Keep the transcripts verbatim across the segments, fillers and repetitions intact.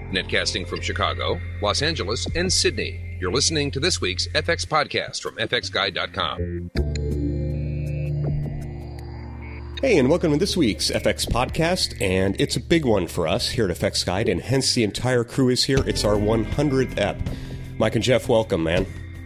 Netcasting from Chicago, Los Angeles, and Sydney. You're listening to this week's F X podcast from F X Guide dot com. Hey, and welcome to this week's F X podcast, and it's a big one for us here at F X Guide, and hence the entire crew is here. It's our one hundredth ep. Mike and Jeff, welcome, man.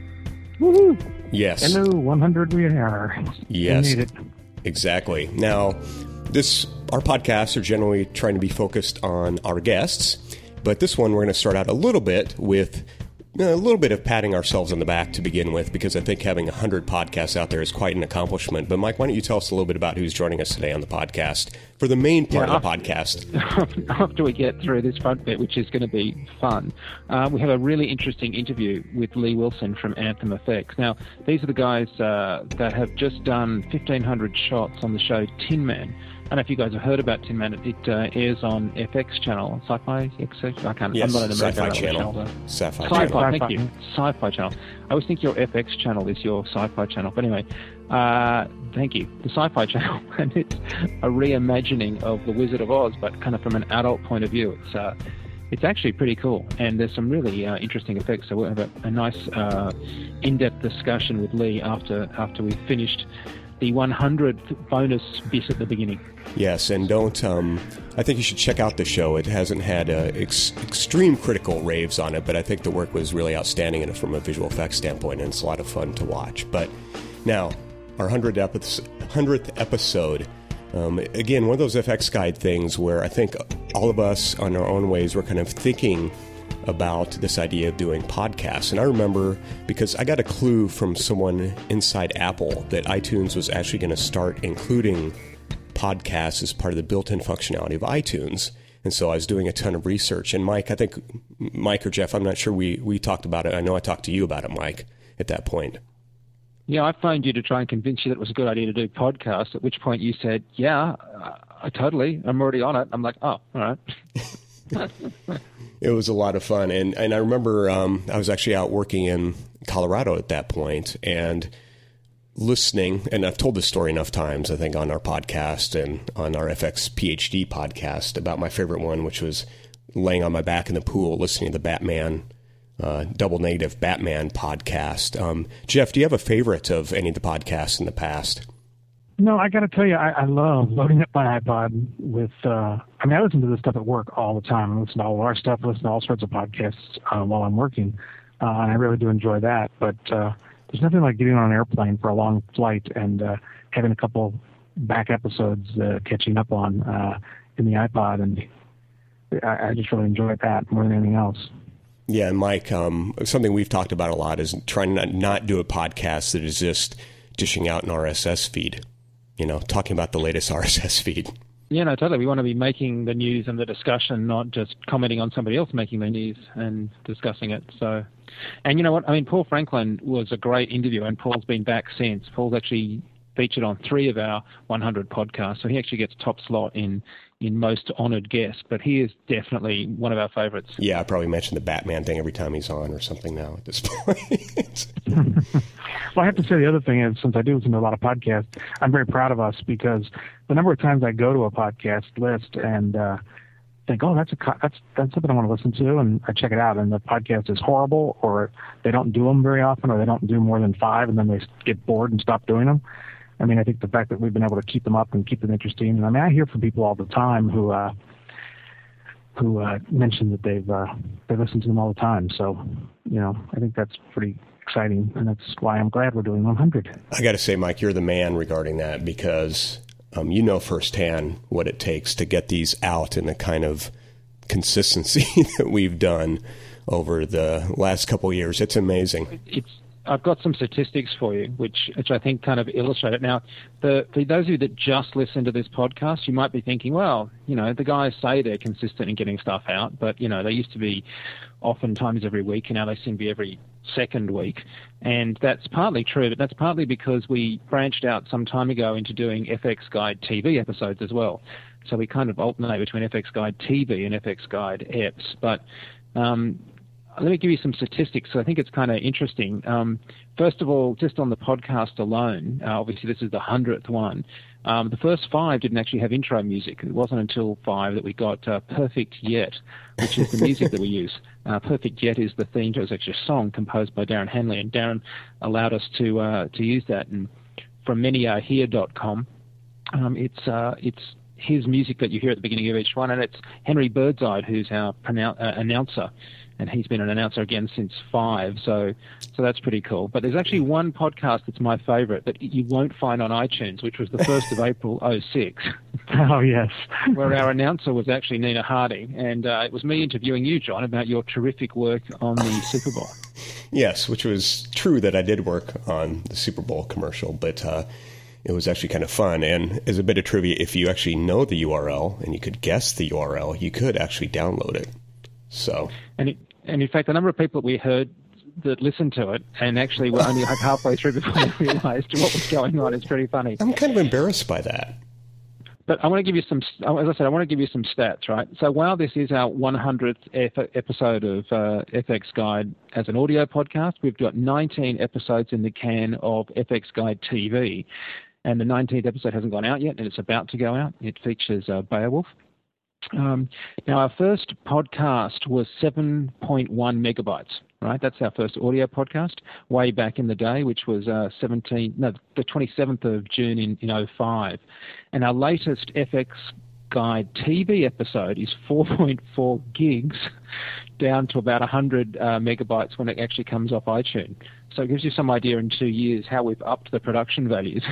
Woohoo! Yes. Hello, one hundred we are. Yes. We need it. Exactly. Now, this our podcasts are generally trying to be focused on our guests, but this one we're going to start out a little bit with a little bit of patting ourselves on the back to begin with, because I think having one hundred podcasts out there is quite an accomplishment. But Mike, why don't you tell us a little bit about who's joining us today on the podcast for the main part yeah, of the after, podcast? After we get through this front bit, which is going to be fun, uh, we have a really interesting interview with Lee Wilson from Anthem Effects. Now, these are the guys uh, that have just done fifteen hundred shots on the show Tin Man. I don't know if you guys have heard about Tin Man. It, it uh, airs on F X channel, Sci-Fi. I can't. Yes, I'm not an American Sci-Fi channel. channel Sci-Fi. Sci-Fi. Channel. Thank you. Sci-Fi channel. I always think your F X channel is your Sci-Fi channel. But anyway, uh, thank you. The Sci-Fi channel, and it's a reimagining of The Wizard of Oz, but kind of from an adult point of view. It's uh, it's actually pretty cool, and there's some really uh, interesting effects. So we'll have a, a nice uh, in-depth discussion with Lee after after we've finished the one hundredth bonus bit at the beginning. Yes, and don't, um, I think you should check out the show. It hasn't had uh, ex- extreme critical raves on it, but I think the work was really outstanding and from a visual effects standpoint, and it's a lot of fun to watch. But now, our one hundredth, epi- one hundredth episode, um, again, one of those F X Guide things where I think all of us, on our own ways, we're kind of thinking about this idea of doing podcasts. And I remember, because I got a clue from someone inside Apple that iTunes was actually going to start including podcasts as part of the built-in functionality of iTunes. And so I was doing a ton of research. And Mike, I think, Mike or Jeff, I'm not sure we, we talked about it. I know I talked to you about it, Mike, at that point. Yeah, I phoned you to try and convince you that it was a good idea to do podcasts, at which point you said, yeah, I totally, I'm already on it. I'm like, oh, all right. It was a lot of fun. And, and I remember um, I was actually out working in Colorado at that point and listening, and I've told this story enough times, I think, on our podcast and on our F X PhD podcast about my favorite one, which was laying on my back in the pool listening to the Batman, uh, Double Negative Batman podcast. Um, Jeff, do you have a favorite of any of the podcasts in the past? No, I got to tell you, I, I love loading up my iPod with, uh, I mean, I listen to this stuff at work all the time. I listen to all of our stuff, listen to all sorts of podcasts uh, while I'm working, uh, and I really do enjoy that. But uh, there's nothing like getting on an airplane for a long flight and uh, having a couple back episodes uh, catching up on uh, in the iPod, and I, I just really enjoy that more than anything else. Yeah, and Mike, um, something we've talked about a lot is trying to not do a podcast that is just dishing out an R S S feed. You know, talking about the latest R S S feed. Yeah, no, totally. We want to be making the news and the discussion, not just commenting on somebody else making the news and discussing it. So, and you know what? I mean, Paul Franklin was a great interview, and Paul's been back since. Paul's actually featured on three of our one hundred podcasts, so he actually gets top slot in in most honored guests, but he is definitely one of our favorites. Yeah, I probably mention the Batman thing every time he's on or something now at this point. Well, I have to say the other thing is, since I do listen to a lot of podcasts, I'm very proud of us, because the number of times I go to a podcast list and uh, think, oh, that's a that's that's something I want to listen to, and I check it out, and the podcast is horrible, or they don't do them very often, or they don't do more than five, and then they get bored and stop doing them. I mean, I think the fact that we've been able to keep them up and keep them interesting, and I mean, I hear from people all the time who uh, who uh, mention that they've uh, they listen to them all the time. So, you know, I think that's pretty exciting, and that's why I'm glad we're doing one hundred. I got to say, Mike, you're the man regarding that, because um, you know firsthand what it takes to get these out in the kind of consistency that we've done over the last couple of years. It's amazing. It's I've got some statistics for you, which which I think kind of illustrate it. Now, the, for those of you that just listen to this podcast, you might be thinking, well, you know, the guys say they're consistent in getting stuff out, but, you know, they used to be oftentimes every week, and now they seem to be every second week. And that's partly true, but that's partly because we branched out some time ago into doing F X Guide T V episodes as well. So we kind of alternate between F X Guide T V and F X Guide Eps. But um, let me give you some statistics. So I think it's kind of interesting. Um, first of all, just on the podcast alone, uh, obviously this is the hundredth one. Um, the first five didn't actually have intro music. It wasn't until five that we got uh, Perfect Yet, which is the music that we use. Uh, Perfect Yet is the theme. It was actually a song composed by Darren Hanley, and Darren allowed us to uh, to use that. And from many are here dot com, um, it's uh, it's his music that you hear at the beginning of each one, and it's Henry Birdseye, who's our pronoun- uh, announcer. And he's been an announcer again since five, so so that's pretty cool. But there's actually one podcast that's my favorite that you won't find on iTunes, which was the first of April oh six. Oh, yes. Where our announcer was actually Nina Harding, and uh, it was me interviewing you, John, about your terrific work on the Super Bowl. Yes, which was true that I did work on the Super Bowl commercial, but uh, it was actually kind of fun. And as a bit of trivia, if you actually know the U R L and you could guess the U R L, you could actually download it. So, and it, and in fact, the number of people that we heard that listened to it and actually were only like halfway through before they realised what was going on is pretty funny. I'm kind of embarrassed by that. But I want to give you some, as I said, I want to give you some stats, right? So while this is our one hundredth episode of uh, F X Guide as an audio podcast, we've got nineteen episodes in the can of F X Guide T V, and the nineteenth episode hasn't gone out yet, and it's about to go out. It features uh, Beowulf. Um, now, our first podcast was seven point one megabytes, right? That's our first audio podcast way back in the day, which was uh, seventeen, no, the twenty-seventh of June in, in oh five. And our latest F X Guide T V episode is four point four gigs, down to about one hundred uh, megabytes when it actually comes off iTunes. So it gives you some idea in two years how we've upped the production values.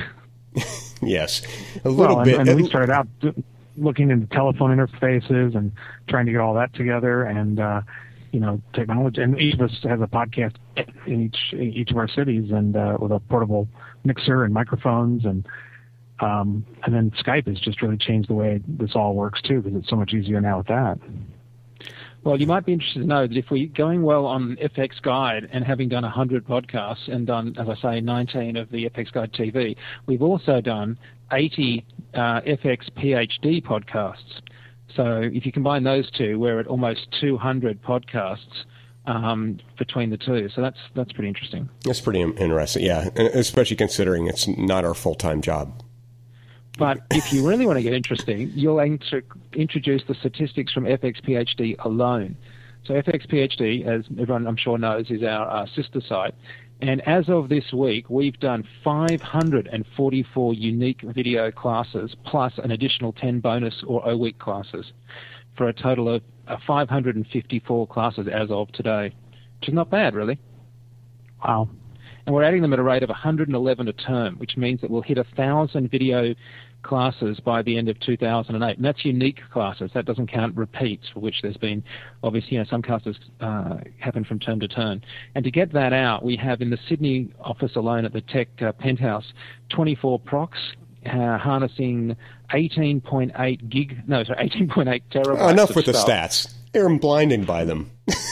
Yes, a little well, bit. And, and we started out looking into telephone interfaces and trying to get all that together, and uh, you know, technology. And each of us has a podcast in each each of our cities, and uh, with a portable mixer and microphones, and um, and then Skype has just really changed the way this all works too, because it's so much easier now with that. Well, you might be interested to know that if we're going well on F X Guide and having done one hundred podcasts and done, as I say, nineteen of the F X Guide T V, we've also done eighty uh, F X PhD podcasts. So if you combine those two, we're at almost two hundred podcasts um, between the two. So that's that's pretty interesting. That's pretty interesting, yeah, especially considering it's not our full-time job. But if you really want to get interesting, you'll int- introduce the statistics from F X PhD alone. So F X PhD, as everyone I'm sure knows, is our uh, sister site. And as of this week, we've done five hundred forty-four unique video classes, plus an additional ten bonus or O-week classes, for a total of uh, five hundred fifty-four classes as of today, which is not bad, really. Wow. And we're adding them at a rate of one hundred eleven a term, which means that we'll hit one thousand video classes by the end of two thousand eight. And that's unique classes. That doesn't count repeats, for which there's been, obviously, you know, some classes uh, happen from term to term. And to get that out, we have in the Sydney office alone at the Tech uh, Penthouse, twenty-four procs, uh, harnessing eighteen point eight gig, no, sorry, eighteen point eight terabytes. Oh, enough with stuff. the stats. I'm blinded by them.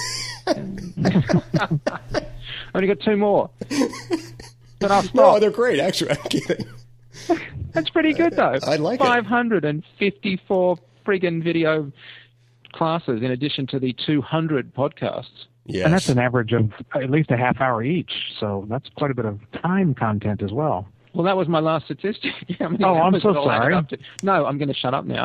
Only got two more. But I'll stop. No, they're great. Actually, I'm kidding. That's pretty good, though. I like five hundred fifty-four friggin' video classes in addition to the two hundred podcasts. Yes. And that's an average of at least a half hour each, so that's quite a bit of time content as well. Well, that was my last statistic. How many oh, I'm hours so it all added sorry. up to? No, I'm going to shut up now.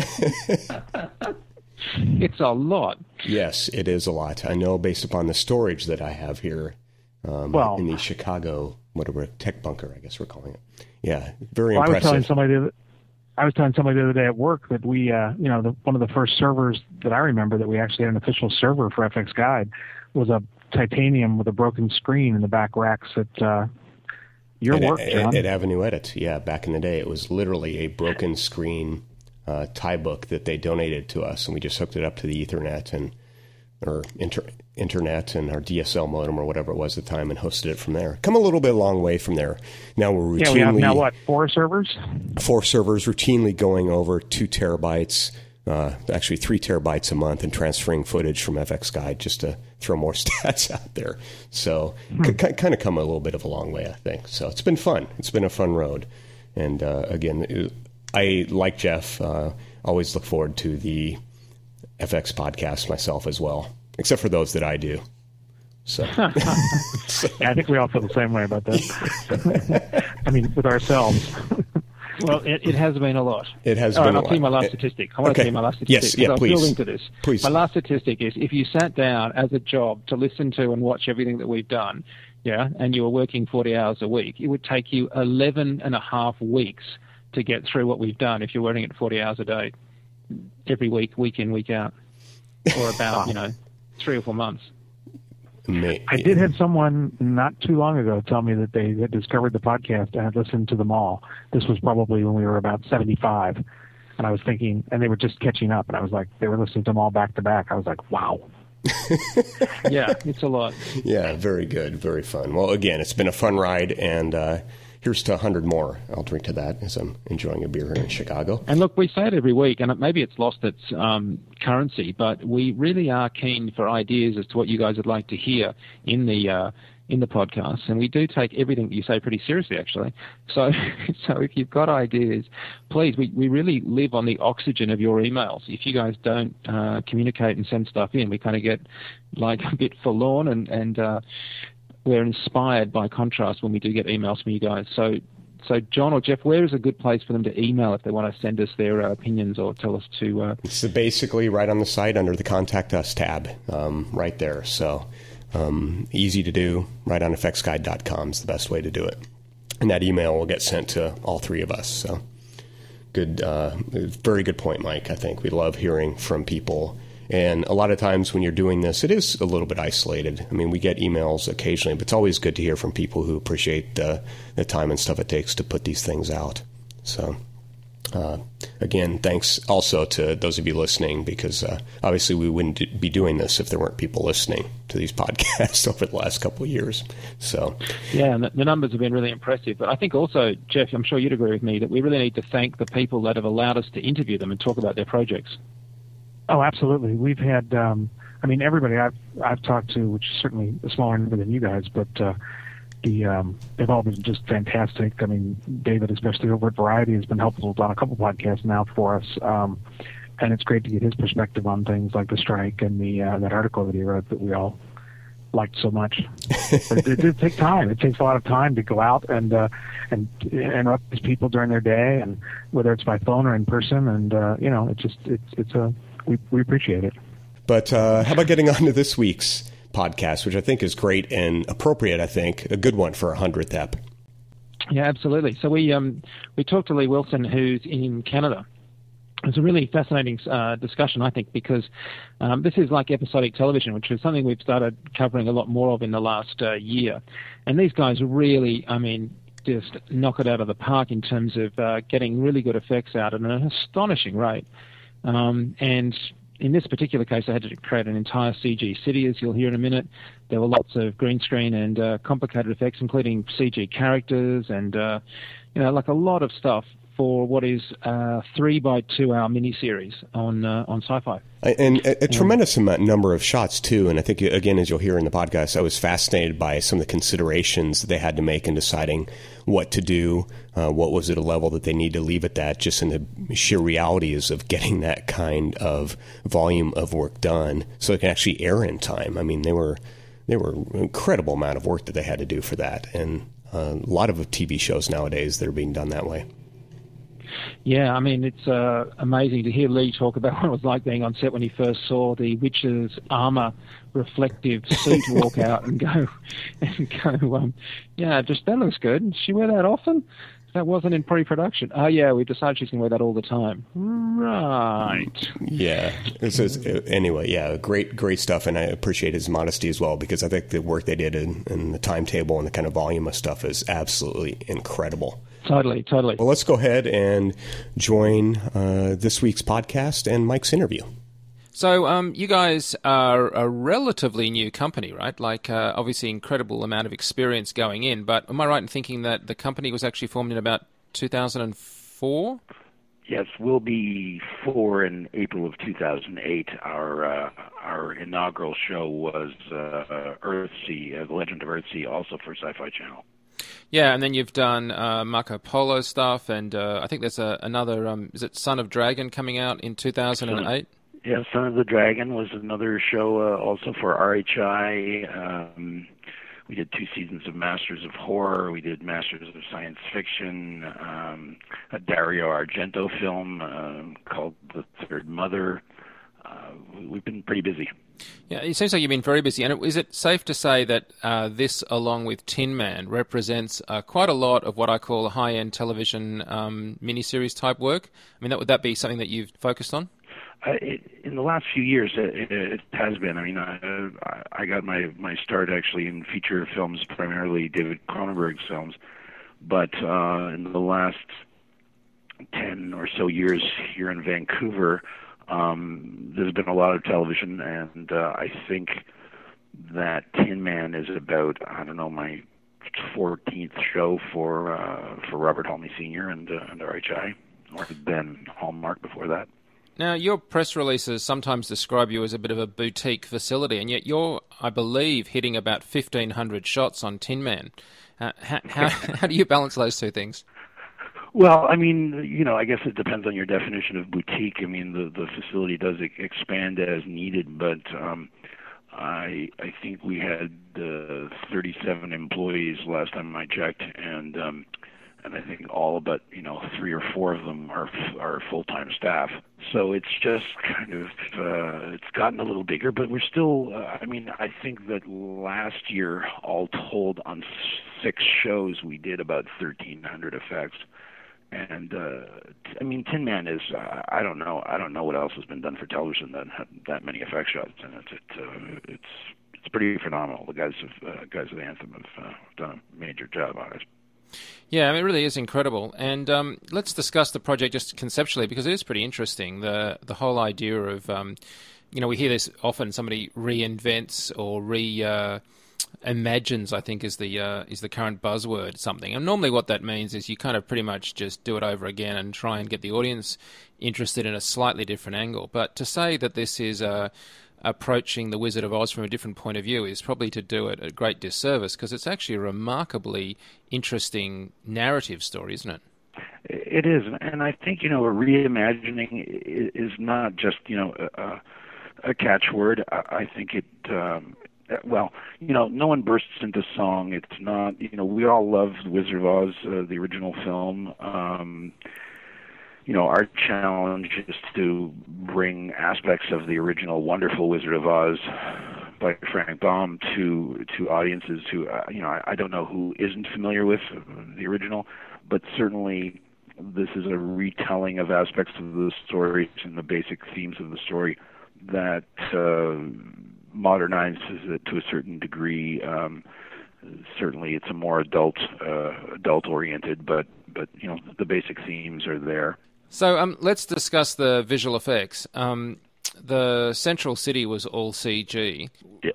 It's a lot. Yes, it is a lot. I know based upon the storage that I have here um, well, in the Chicago, whatever, tech bunker, I guess we're calling it. Yeah, very well, impressive. I was telling somebody the other, I was telling somebody the other day at work that we, uh, you know, the, one of the first servers that I remember that we actually had an official server for F X Guide was a titanium with a broken screen in the back racks at uh, your at, work, John. At, at Avenue Edit, yeah, back in the day, it was literally a broken screen uh, tie book that they donated to us, and we just hooked it up to the Ethernet and or inter, internet and our D S L modem or whatever it was at the time, and hosted it from there. Come a little bit a long way from there. Now we're routinely yeah, we have now what four servers? Four servers, routinely going over two terabytes, uh, actually three terabytes a month, and transferring footage from F X Guide just to throw more stats out there. So hmm. c- kind of come a little bit of a long way, I think. So it's been fun. It's been a fun road, and uh, again, it, I like Jeff. Uh, always look forward to the F X podcast myself as well, except for those that I do. So, so. Yeah, I think we all feel the same way about that. I mean, with ourselves. Well, it, it has been a lot. It has All been right, a I'll lot. tell you my last it, statistic. I want okay. to tell you my last statistic. Yes, yeah, I'll please. build into this. Please. My last statistic is if you sat down as a job to listen to and watch everything that we've done, yeah, and you were working forty hours a week, it would take you eleven and a half weeks to get through what we've done if you're working at forty hours a day, every week, week in, week out, or about, you know, three or four months. Me. I did have someone not too long ago tell me that they had discovered the podcast and had listened to them all. This was probably when we were about seventy-five. And I was thinking, and they were just catching up. And I was like, they were listening to them all back to back. I was like, wow. Yeah, it's a lot. Yeah, very good. Very fun. Well, again, it's been a fun ride. And uh, here's to one hundred more. I'll drink to that as I'm enjoying a beer here in Chicago. And look, we say it every week, and maybe it's lost its um, currency, but we really are keen for ideas as to what you guys would like to hear in the uh, in the podcast. And we do take everything that you say pretty seriously, actually. So, so if you've got ideas, please, we, we really live on the oxygen of your emails. If you guys don't uh, communicate and send stuff in, we kind of get like a bit forlorn, and and uh, we're inspired by contrast when we do get emails from you guys. So, so John or Jeff, where is a good place for them to email if they want to send us their uh, opinions or tell us to... Uh... It's basically right on the site under the Contact Us tab, um, right there. So um, easy to do, right on F X guide dot com is the best way to do it. And that email will get sent to all three of us. So good, uh, very good point, Mike. I think we love hearing from people. And a lot of times when you're doing this, it is a little bit isolated. I mean, we get emails occasionally, but it's always good to hear from people who appreciate the, the time and stuff it takes to put these things out. So, uh, again, thanks also to those of you listening, because uh, obviously we wouldn't be doing this if there weren't people listening to these podcasts over the last couple of years. So, yeah, and the, the numbers have been really impressive. But I think also, Jeff, I'm sure you'd agree with me, that we really need to thank the people that have allowed us to interview them and talk about their projects. Oh, absolutely. We've had, um, I mean, everybody I've I've talked to, which is certainly a smaller number than you guys, but uh, the um, they've all been just fantastic. I mean, David, especially over at Variety, has been helpful on a couple podcasts now for us, um, and it's great to get his perspective on things like the strike and the uh, that article that he wrote that we all liked so much. But it, it did take time. It takes a lot of time to go out and uh, and interrupt these people during their day, and whether it's by phone or in person, and uh, you know, it just it's it's a We, we appreciate it. But uh, how about getting on to this week's podcast, which I think is great and appropriate, I think, a good one for a hundredth ep. Yeah, absolutely. So we um, we talked to Lee Wilson, who's in Canada. It's a really fascinating uh, discussion, I think, because um, this is like episodic television, which is something we've started covering a lot more of in the last uh, year. And these guys really, I mean, just knock it out of the park in terms of uh, getting really good effects out at an astonishing rate. Um, and in this particular case, I had to create an entire C G city, as you'll hear in a minute. There were lots of green screen and uh, complicated effects, including C G characters and, uh, you know, like a lot of stuff for what is a three by two hour miniseries on uh, on Sci-Fi. And a, a tremendous amount, number of shots, too. And I think, again, as you'll hear in the podcast, I was fascinated by some of the considerations that they had to make in deciding what to do, uh, what was at a level that they need to leave at that, just in the sheer realities of getting that kind of volume of work done so it can actually air in time. I mean, they were they were an incredible amount of work that they had to do for that. And uh, a lot of T V shows nowadays that are being done that way. Yeah, I mean, it's uh, amazing to hear Lee talk about what it was like being on set when he first saw the witch's armor reflective suit walk out and go, and go, um, yeah, just that looks good. Does she wear that often? That wasn't in pre-production. Oh, yeah, we decided she's going to wear that all the time. Right. Yeah. This is, anyway, yeah, great, great stuff, and I appreciate his modesty as well, because I think the work they did in, in the timetable and the kind of volume of stuff is absolutely incredible. Totally, totally. Well, let's go ahead and join uh, this week's podcast and Mike's interview. So um, you guys are a relatively new company, right? Like, uh, obviously, incredible amount of experience going in. But am I right in thinking that the company was actually formed in about two thousand four? Yes, we'll be four in April of two thousand eight. Our uh, our inaugural show was uh, Earthsea, uh, The Legend of Earthsea, also for Sci-Fi Channel. Yeah, and then you've done uh, Marco Polo stuff, and uh, I think there's a, another, um, is it Son of Dragon coming out in two thousand eight? Son, yeah, Son of the Dragon was another show uh, also for R H I. Um, we did two seasons of Masters of Horror. We did Masters of Science Fiction, um, a Dario Argento film uh, called The Third Mother. Uh, we've been pretty busy. Yeah, it seems like you've been very busy. And is it safe to say that uh, this, along with Tin Man, represents uh, quite a lot of what I call high-end television um, miniseries type work? I mean, that would that be something that you've focused on? Uh, it, in the last few years, it, it has been. I mean, I, I got my, my start actually in feature films, primarily David Cronenberg's films. But uh, in the last ten or so years here in Vancouver, um, there's been a lot of television, and uh, I think that Tin Man is about, I don't know, my fourteenth show for uh, for Robert Halmey Senior and, uh, and R H I, or then Hallmark before that. Now, your press releases sometimes describe you as a bit of a boutique facility, and yet you're, I believe, hitting about fifteen hundred shots on Tin Man. Uh, how, how, how do you balance those two things? Well, I mean, you know, I guess it depends on your definition of boutique. I mean, the, the facility does expand as needed, but um, I I think we had uh, thirty-seven employees last time I checked, and um, and I think all but, you know, three or four of them are are full-time staff. So it's just kind of, uh, it's gotten a little bigger, but we're still, uh, I mean, I think that last year, all told, on six shows, we did about thirteen hundred effects. And, uh, I mean, Tin Man is, uh, I don't know, I don't know what else has been done for television that had that many effect shots in it. It, uh, it's, it's pretty phenomenal. The guys of, uh, guys of Anthem have uh, done a major job on it. Yeah, I mean, it really is incredible. And um, let's discuss the project just conceptually, because it is pretty interesting. The the whole idea of, um, you know, we hear this often, somebody reinvents or re uh, imagines, I think, is the uh, is the current buzzword, something. And normally what that means is you kind of pretty much just do it over again and try and get the audience interested in a slightly different angle. But to say that this is a approaching The Wizard of Oz from a different point of view is probably to do it a great disservice, because it's actually a remarkably interesting narrative story, isn't it? It is, and I think, you know, a reimagining is not just, you know, a, a catchword. I think it, um, well, you know, no one bursts into song. It's not, you know, we all love The Wizard of Oz, uh, the original film. Um, You know, our challenge is to bring aspects of the original wonderful Wizard of Oz by Frank Baum to to audiences who, uh, you know, I, I don't know who isn't familiar with the original, but certainly this is a retelling of aspects of the story and the basic themes of the story that uh, modernizes it to a certain degree. Um, certainly, it's a more adult uh, adult oriented, but but you know, the basic themes are there. So um, let's discuss the visual effects. Um, the Central City was all C G. Yes.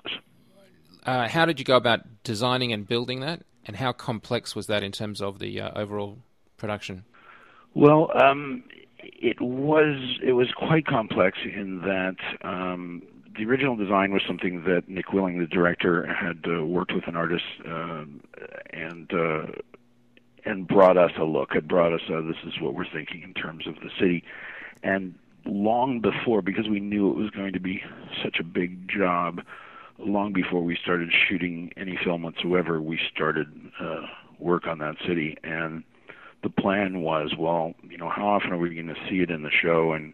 Uh, how did you go about designing and building that, and how complex was that in terms of the uh, overall production? Well, um, it was it was quite complex in that um, the original design was something that Nick Willing, the director, had uh, worked with an artist uh, and. Uh, and brought us a look. It brought us a, this is what we're thinking in terms of the city. And long before, because we knew it was going to be such a big job, long before we started shooting any film whatsoever, we started uh, work on that city. And the plan was, well, you know, how often are we going to see it in the show? And,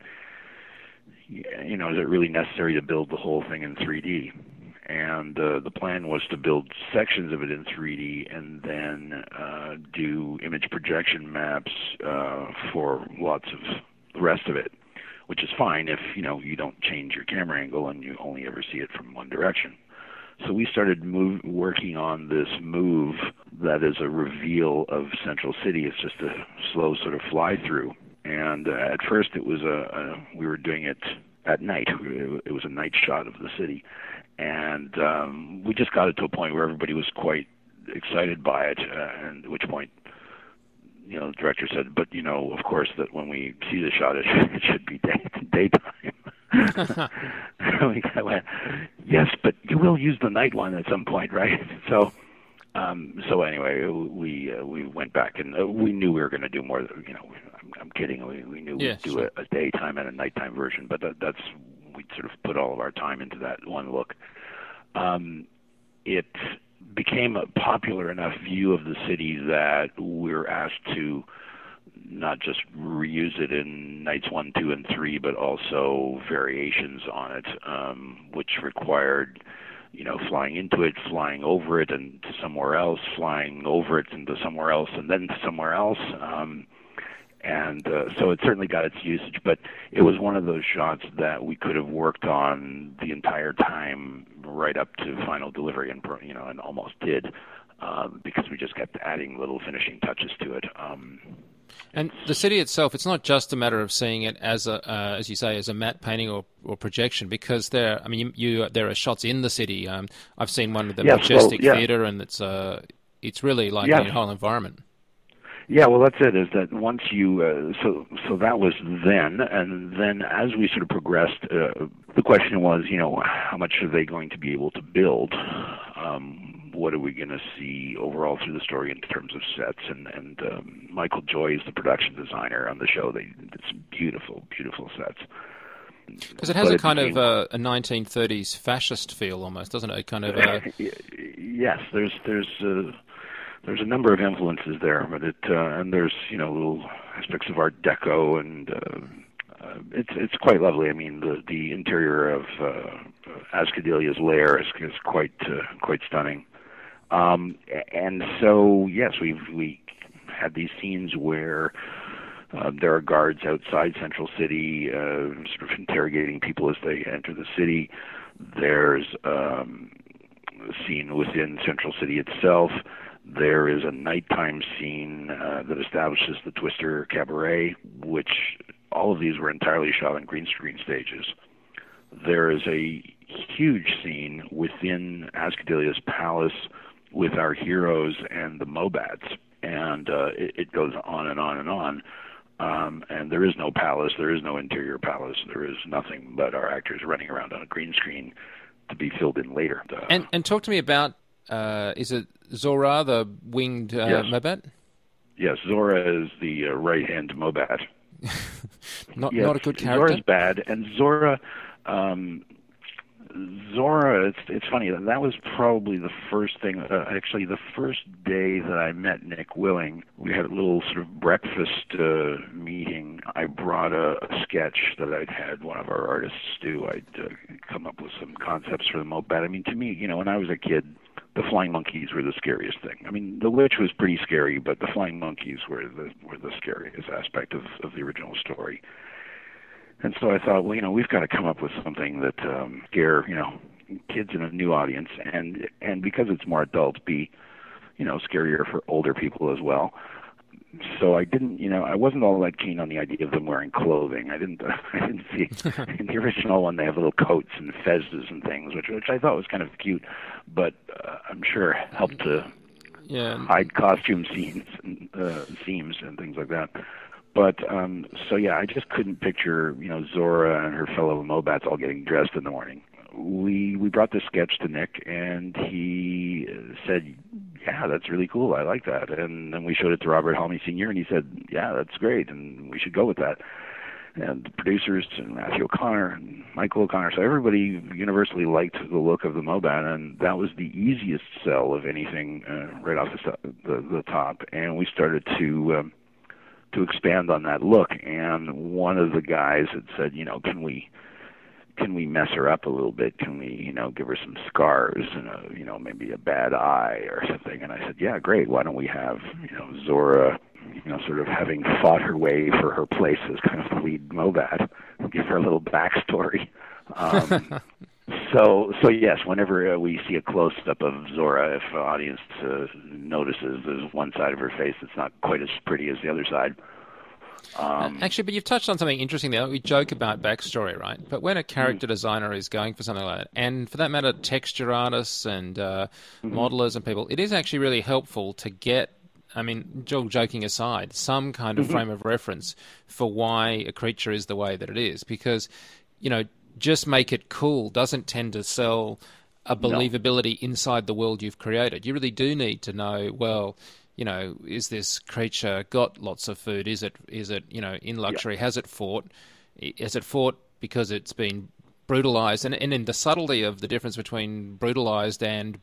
you know, is it really necessary to build the whole thing in three D? And uh, the plan was to build sections of it in three D and then uh, do image projection maps uh, for lots of the rest of it, which is fine if, you know, you don't change your camera angle and you only ever see it from one direction. So we started move, working on this move that is a reveal of Central City. It's just a slow sort of fly-through. And uh, at first it was a, a, we were doing it at night. It was a night shot of the city. And um, we just got it to a point where everybody was quite excited by it, uh, and at which point, you know, the director said, but, you know, of course, that when we see the shot, it should, it should be day, daytime. I went, yes, but you will use the night one at some point, right? So um, so anyway, we uh, we went back, and uh, we knew we were going to do more, you know, I'm, I'm kidding, we, we knew yeah, we'd do sure. a, a daytime and a nighttime version, but that, that's we sort of put all of our time into that one look. Um, it became a popular enough view of the city that we're asked to not just reuse it in nights one, two, and three, but also variations on it, um, which required, you know, flying into it, flying over it, and to somewhere else, flying over it and to somewhere else, and then to somewhere else. Um, and uh, so it certainly got its usage, but it was one of those shots that we could have worked on the entire time right up to final delivery, and you know, and almost did, um, because we just kept adding little finishing touches to it. Um, And the city itself, it's not just a matter of seeing it as a, uh, as you say, as a matte painting or, or projection, because there, I mean, you, you there are shots in the city. Um, I've seen one with the yes, Majestic well, yeah. Theatre, and it's uh, it's really like yes. a whole environment. Yeah, well, that's it. Is that once you uh, so so that was then, and then as we sort of progressed, uh, the question was, you know, how much are they going to be able to build? Um, what are we going to see overall through the story in terms of sets? And and um, Michael Joy is the production designer on the show. They did some beautiful, beautiful sets. Because it has but a it kind became, of uh, a nineteen thirties fascist feel almost, doesn't it? Kind of. Uh... yes, there's there's. Uh, There's a number of influences there, but it uh, and there's you know little aspects of Art Deco, and uh, uh, it's it's quite lovely. I mean, the the interior of uh, Ascodelia's lair is, is quite uh, quite stunning. Um, and so yes, we we had these scenes where uh, there are guards outside Central City, uh, sort of interrogating people as they enter the city. There's um, a scene within Central City itself. There is a nighttime scene uh, that establishes the Twister Cabaret, which all of these were entirely shot on green screen stages. There is a huge scene within Ascodelia's palace with our heroes and the Mobats, and uh, it, it goes on and on and on. Um, and there is no palace, there is no interior palace, there is nothing but our actors running around on a green screen to be filled in later. Uh, and and talk to me about. Uh, is it Zora, the winged uh, yes. Mobat? Yes, Zora is the uh, right-hand Mobat. not yes, not a good character. Zora's bad, and Zora, um, Zora. It's it's funny. That was probably the first thing. Uh, actually, the first day that I met Nick Willing, we had a little sort of breakfast uh, meeting. I brought a, a sketch that I'd had one of our artists do. I'd uh, come up with some concepts for the Mobat. I mean, to me, you know, when I was a kid, the flying monkeys were the scariest thing. I mean, the witch was pretty scary, but the flying monkeys were the were the scariest aspect of, of the original story. And so I thought, well, you know, we've got to come up with something that um, scare, you know, kids in a new audience, and and because it's more adult, be, you know, scarier for older people as well. So I didn't, you know, I wasn't all that keen on the idea of them wearing clothing. I didn't, uh, I didn't see in the original one they have little coats and fezzes and things, which which I thought was kind of cute, but uh, I'm sure helped to yeah. hide costume scenes, and, uh, seams and things like that. But um, so yeah, I just couldn't picture, you know, Zora and her fellow Mobats all getting dressed in the morning. We we brought this sketch to Nick, and he said, yeah, that's really cool. I like that. And then we showed it to Robert Halmy Senior, and he said, yeah, that's great, and we should go with that. And the producers, and Matthew O'Connor, and Michael O'Connor, so everybody universally liked the look of the Mobat, and that was the easiest sell of anything uh, right off the, the, the top. And we started to um, to expand on that look. And one of the guys had said, you know, can we... can we mess her up a little bit? Can we, you know, give her some scars and, a, you know, maybe a bad eye or something? And I said, yeah, great. Why don't we have, you know, Zora, you know, sort of having fought her way for her place as kind of the lead Mobat, give her a little backstory. Um, so, so yes, whenever uh, we see a close-up of Zora, if the audience uh, notices there's one side of her face that's not quite as pretty as the other side. Um, Actually, but you've touched on something interesting there. We joke about backstory, right? But when a character mm-hmm. designer is going for something like that, and for that matter, texture artists and uh, mm-hmm. modelers and people, it is actually really helpful to get, I mean, joking aside, some kind of mm-hmm. frame of reference for why a creature is the way that it is. Because, you know, just make it cool doesn't tend to sell a believability no. inside the world you've created. You really do need to know, well, you know, is this creature got lots of food? Is it, is it, you know, in luxury? Yeah. Has it fought? Has it fought because it's been brutalized? And, and in the subtlety of the difference between brutalized and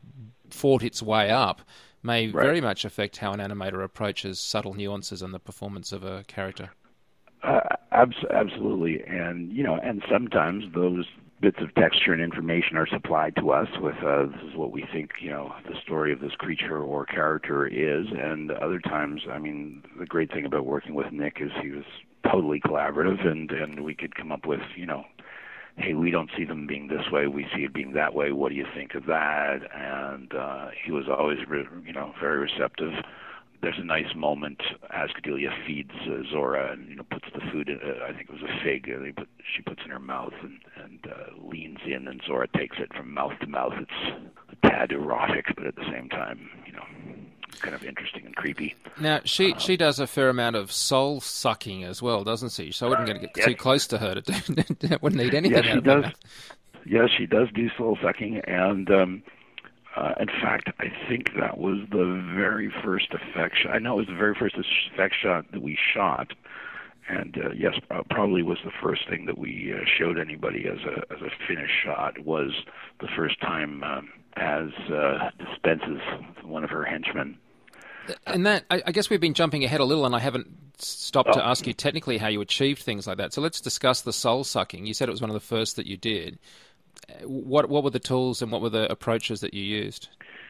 fought its way up may Right. very much affect how an animator approaches subtle nuances in the performance of a character. Uh, abs- absolutely, and you know, and sometimes those bits of texture and information are supplied to us with uh, this is what we think, you know, the story of this creature or character is, and other times, I mean, the great thing about working with Nick is he was totally collaborative, and and we could come up with, you know, hey, we don't see them being this way, we see it being that way, what do you think of that? And uh, he was always, re- you know, very receptive. There's a nice moment as Cordelia feeds uh, Zora and, you know, puts the food in, uh, I think it was a fig, uh, they put, she puts in her mouth and, and uh, leans in, and Zora takes it from mouth to mouth. It's a tad erotic, but at the same time, you know, kind of interesting and creepy. Now, she Um, she does a fair amount of soul sucking as well, doesn't she? So I wouldn't get Yes. too close to her to do. Wouldn't need anything Yes, out she of her does. mouth. Yes, she does do soul sucking, and um, uh, in fact, I think that was the very first effect shot. I know it was the very first effect shot that we shot, and uh, yes, uh, probably was the first thing that we uh, showed anybody as a as a finished shot. Was the first time um, as uh, dispenses one of her henchmen. And that, I I guess we've been jumping ahead a little, and I haven't stopped to Oh. ask you technically how you achieved things like that. So let's discuss the soul sucking. You said it was one of the first that you did. What what were the tools and what were the approaches that you used?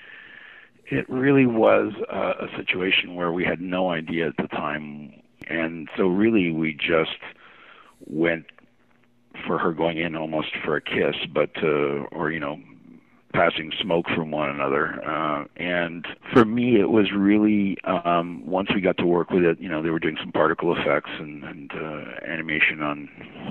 It really was uh, a situation where we had no idea at the time, and so really we just went for her going in almost for a kiss, but uh, or you know, passing smoke from one another. Uh, and for me, it was really um, once we got to work with it, you know, they were doing some particle effects and, and uh, animation on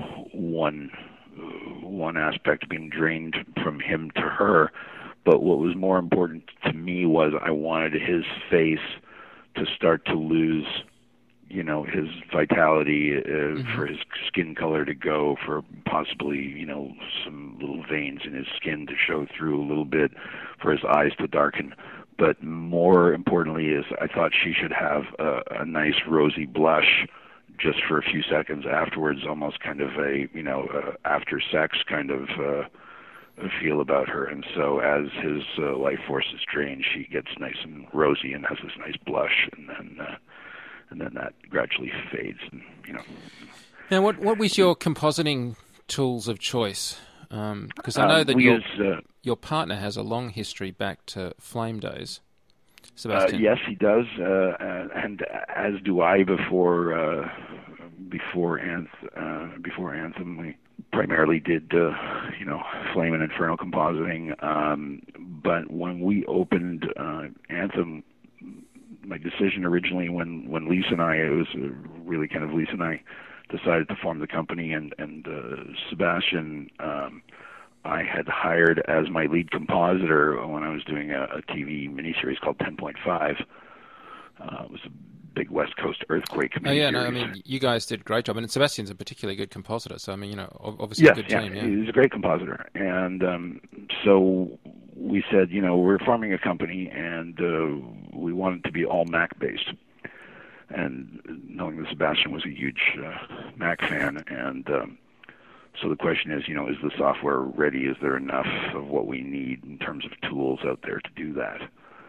one one aspect being drained from him to her. But what was more important to me was I wanted his face to start to lose, you know, his vitality, uh, mm-hmm. for his skin color to go, for possibly, you know, some little veins in his skin to show through a little bit, for his eyes to darken. But more importantly is I thought she should have a, a nice rosy blush just for a few seconds afterwards, almost kind of a, you know, uh, after sex kind of uh, feel about her. And so as his uh, life force is drained, she gets nice and rosy and has this nice blush, and then uh, and then that gradually fades, and, you know. Now, what what was your compositing tools of choice? Because um, I know uh, that we your, use, uh, your partner has a long history back to Flame days, uh, Sebastian. yes, he does, uh, and as do I before uh, before Anth uh, before Anthem. We primarily did, uh, you know, Flame and Inferno compositing. Um, but when we opened uh, Anthem, my decision originally when, when Lisa and I, it was really kind of Lisa and I decided to form the company, and, and uh, Sebastian um, I had hired as my lead compositor when I was doing a, a T V miniseries called ten point five. Uh, it was a big West Coast earthquake miniseries. Oh, yeah, no, I mean, you guys did a great job. And Sebastian's a particularly good compositor, so, I mean, you know, obviously yes, a good yeah, team. Yeah, he's a great compositor. And um, so we said, you know, we're forming a company, and uh, we want it to be all Mac-based. And knowing that Sebastian was a huge uh, Mac fan, and um, so the question is, you know, is the software ready? Is there enough of what we need in terms of tools out there to do that?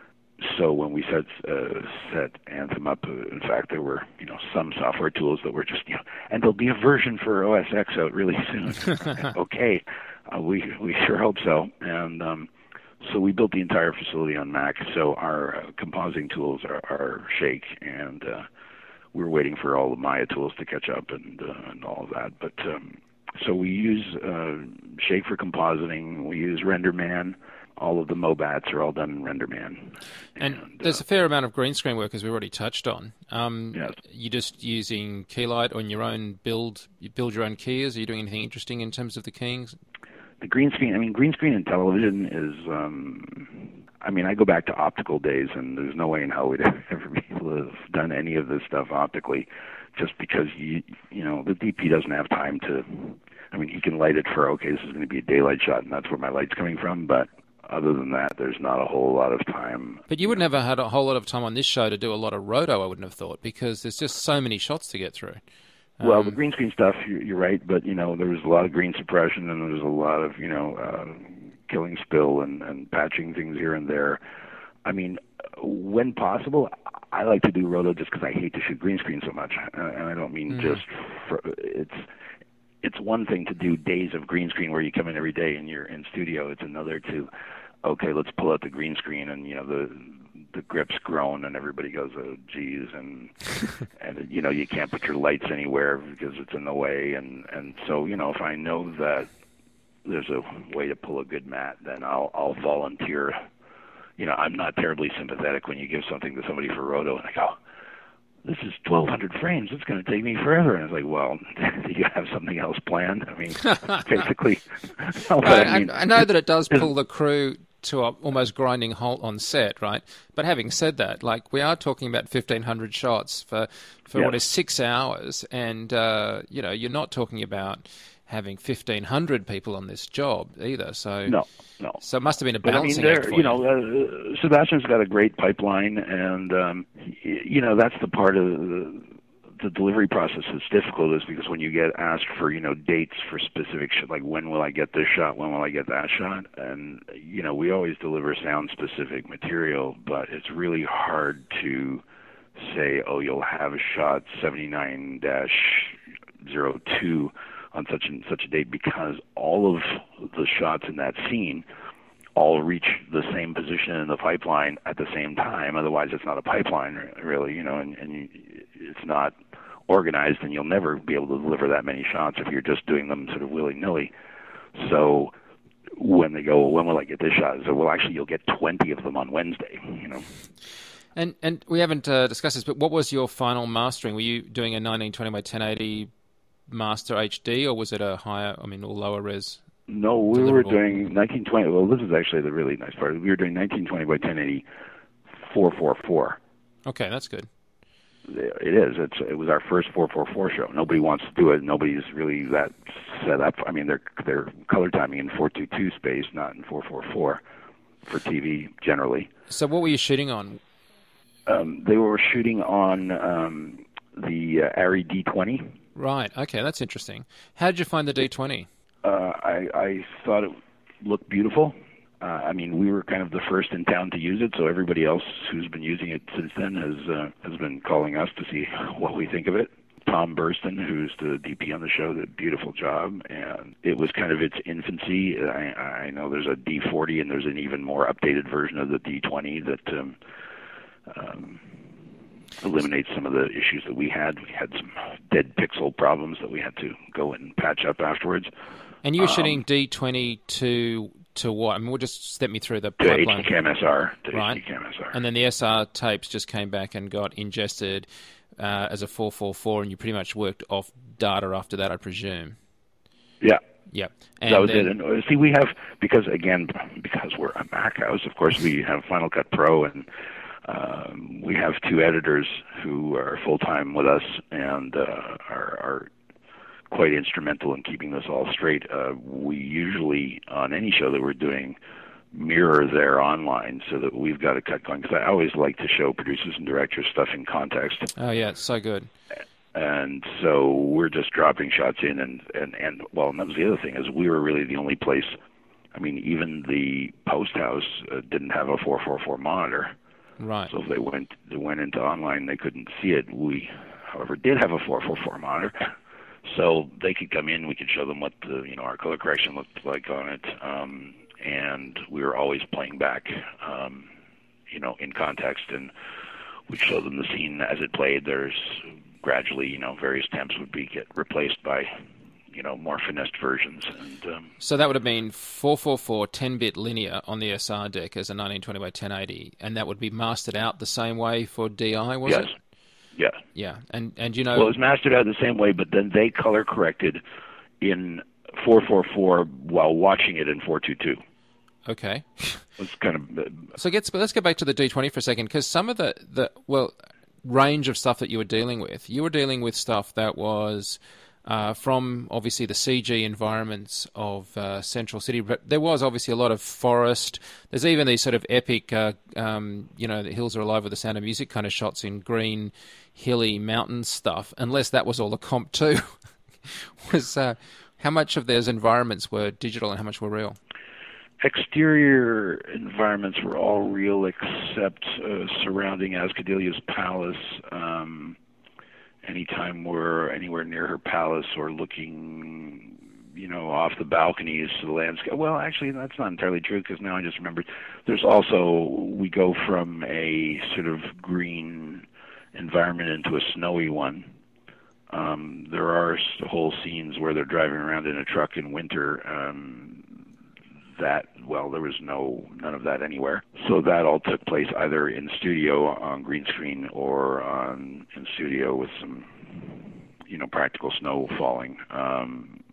So when we set uh, set Anthem up, uh, in fact, there were, you know, some software tools that were just, you know, and there'll be a version for O S X out really soon. Okay, uh, we we sure hope so. And um, so we built the entire facility on Mac. So our uh, compositing tools are, are Shake, and uh, we were waiting for all the Maya tools to catch up and uh, and all of that. But um, so we use uh, Shake for compositing. We use RenderMan. All of the Mobats are all done in RenderMan. And, and there's uh, a fair amount of green screen work, as we already touched on. Um, yes. You're just using Keylight on your own build. You build your own keys. Are you doing anything interesting in terms of the keyings? The green screen, I mean, green screen in television is, um, I mean, I go back to optical days, and there's no way in hell we'd ever be able to have done any of this stuff optically, just because, you you know, the D P doesn't have time to, I mean, he can light it for, okay, this is going to be a daylight shot, and that's where my light's coming from, but other than that, there's not a whole lot of time. But you wouldn't have had a whole lot of time on this show to do a lot of roto, I wouldn't have thought, because there's just so many shots to get through. Um, well, the green screen stuff, you're, you're right, but, you know, there was a lot of green suppression, and there was a lot of, you know, uh, killing spill and, and patching things here and there. I mean, when possible, I like to do roto just because I hate to shoot green screen so much, uh, and I don't mean mm. just for, it's it's one thing to do days of green screen where you come in every day and you're in studio. It's another to, okay, let's pull out the green screen and you know the the grip's grown and everybody goes, oh geez, and and you know you can't put your lights anywhere because it's in the way, and and so you know if I know that there's a way to pull a good mat, then I'll I'll volunteer. You know, I'm not terribly sympathetic when you give something to somebody for roto, and I go, this is twelve hundred frames. It's going to take me forever. And it's like, well, do you have something else planned? I mean, basically. no, I, I, mean, I know that it does pull the crew to a almost grinding halt on set, right? But having said that, like we are talking about fifteen hundred shots for, for yeah. what is six hours, and, uh, you know, you're not talking about having fifteen hundred people on this job either. So no, no. So it must have been a but, balancing I mean, act for you. know, uh, Sebastian's got a great pipeline, and um, you know that's the part of the, the delivery process that's difficult is because when you get asked for you know dates for specific shit, like when will I get this shot, when will I get that shot, and you know we always deliver sound specific material, but it's really hard to say, oh, you'll have a shot seventy-nine dash zero two on such and such a date because all of the shots in that scene all reach the same position in the pipeline at the same time. Otherwise, it's not a pipeline, really, you know, and, and you, it's not organized, and you'll never be able to deliver that many shots if you're just doing them sort of willy-nilly. So when they go, well, when will I get this shot? So, well, actually, you'll get twenty of them on Wednesday, you know. And and we haven't uh, discussed this, but what was your final mastering? Were you doing a nineteen twenty by ten eighty master H D, or was it a higher, I mean, or lower res? No, we deliverable? were doing nineteen twenty. Well, this is actually the really nice part. We were doing nineteen twenty by ten eighty four forty-four. Okay, that's good. It is. It's it was our first four forty-four show. Nobody wants to do it. Nobody's really that set up. I mean, they're they're color timing in four twenty-two space, not in four forty-four for T V generally. So, what were you shooting on? Um, they were shooting on um, the uh, Arri D twenty. Right. Okay, that's interesting. How did you find the D twenty? Uh, I, I thought it looked beautiful. Uh, I mean, we were kind of the first in town to use it, so everybody else who's been using it since then has uh, has been calling us to see what we think of it. Tom Burston, who's the D P on the show, did a beautiful job, and it was kind of its infancy. I, I know there's a D forty, and there's an even more updated version of the D twenty that um, um, eliminates some of the issues that we had. We had some dead pixel problems that we had to go and patch up afterwards. And you were um, shooting D twenty to to what? I mean, we'll just step me through the to pipeline. H D Cam S R. To right. H D Cam S R. And then the S R tapes just came back and got ingested uh, as a four forty-four, and you pretty much worked off data after that, I presume. Yeah. Yep. And that was then, it. And see, we have, because again, because we're a Mac house, of course, we have Final Cut Pro, and um, we have two editors who are full-time with us and uh, are, are quite instrumental in keeping this all straight. Uh, we usually, on any show that we're doing, mirror their online so that we've got a cut going. Because I always like to show producers and directors stuff in context. Oh, yeah, it's so good. And so we're just dropping shots in, and, and, and well, and that was the other thing, is we were really the only place, I mean, even the post house uh, didn't have a four forty-four monitor. Right. So if they went, they went into online, they couldn't see it. We, however, did have a four forty-four monitor. So they could come in, we could show them what the, you know, our color correction looked like on it, um, and we were always playing back, um, you know, in context, and we'd show them the scene as it played. There's gradually, you know, various temps would be get replaced by, you know, more finessed versions. And um, so that would have been four forty-four ten-bit linear on the S R deck as a nineteen twenty by ten eighty, and that would be mastered out the same way for D I, was yes. it? Yeah. Yeah, and and you know... Well, it was mastered out the same way, but then they color-corrected in four forty-four while watching it in four twenty-two. Okay. It's kind of... Uh, so let's, let's get back to the D twenty for a second, because some of the, the, well, range of stuff that you were dealing with, you were dealing with stuff that was... Uh, from obviously the C G environments of uh, Central City, but there was obviously a lot of forest. There's even these sort of epic, uh, um, you know, the hills are alive with the sound of music kind of shots in green, hilly mountain stuff. Unless that was all the comp too. was uh, how much of those environments were digital and how much were real? exterior environments were all real except uh, surrounding Ascadelia's palace. Um, anytime we're anywhere near her palace or looking, you know, off the balconies to the landscape. Well, actually, that's not entirely true, because now I just remembered. There's also, we go from a sort of green environment into a snowy one. Um, there are whole scenes where they're driving around in a truck in winter. Um, that, well, there was no none of that anywhere. So that all took place either in studio on green screen or on in studio with some, you know, practical snow falling. Um,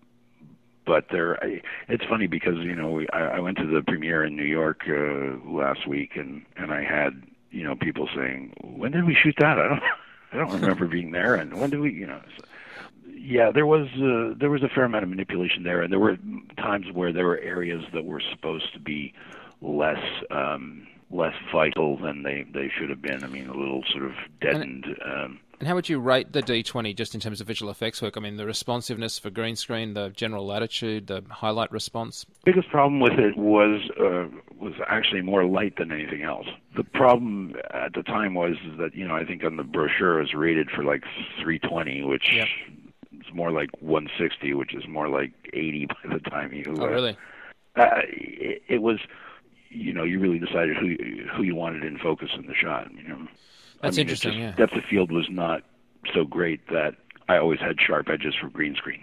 but there, I, it's funny because, you know, I, I went to the premiere in New York uh, last week, and, and I had, you know, people saying, "When did we shoot that? I don't, I don't remember being there." And when did we, you know? So, yeah, there was uh, there was a fair amount of manipulation there, and there were times where there were areas that were supposed to be less um, less vital than they, they should have been. I mean, a little sort of deadened. And, um, and how would you rate the D twenty just in terms of visual effects work? I mean, the responsiveness for green screen, the general latitude, the highlight response. The biggest problem with it was uh, was actually more light than anything else. The problem at the time was that, you know, I think on the brochure it was rated for like three twenty, which. Yep. It's more like one sixty, which is more like eighty by the time you. Oh, really? Uh, it, it was, you know, you really decided who who you wanted in focus in the shot. You know, that's I mean, interesting. Just, yeah. Depth of field was not so great that I always had sharp edges for green screen.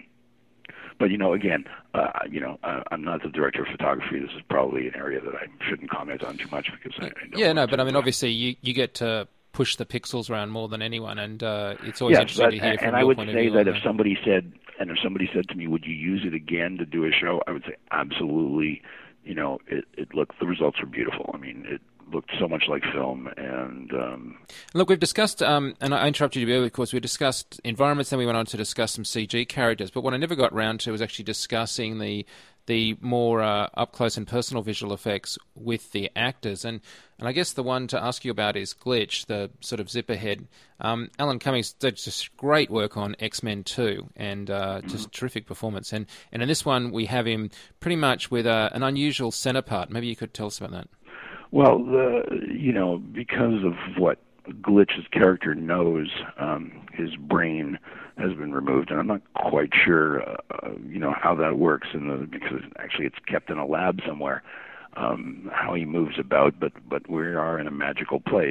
But you know, again, uh, you know, uh, I'm not the director of photography. This is probably an area that I shouldn't comment on too much because I, I don't yeah, no, but to, I mean, uh, obviously, you you get to push the pixels around more than anyone, and uh, it's always yes, interesting but, to hear from and your I would point say of view. that if somebody said, and if somebody said to me, "Would you use it again to do a show?" I would say absolutely. You know, it, it looked, the results were beautiful. I mean, it looked so much like film, and um, look, we've discussed, um, and I interrupted you earlier, of course. We discussed environments, then we went on to discuss some C G characters. But what I never got round to was actually discussing the the more uh, up close and personal visual effects with the actors. And and I guess the one to ask you about is Glitch, the sort of zipper head. Um, Alan Cummings did just great work on X-Men two, and uh, just terrific performance. And and in this one, we have him pretty much with uh, an unusual center part. Maybe you could tell us about that. Well, the, you know, because of what Glitch's character knows, um, his brain has been removed, and I'm not quite sure, uh, you know, how that works in the, because actually it's kept in a lab somewhere, um, how he moves about, but, but we are in a magical place.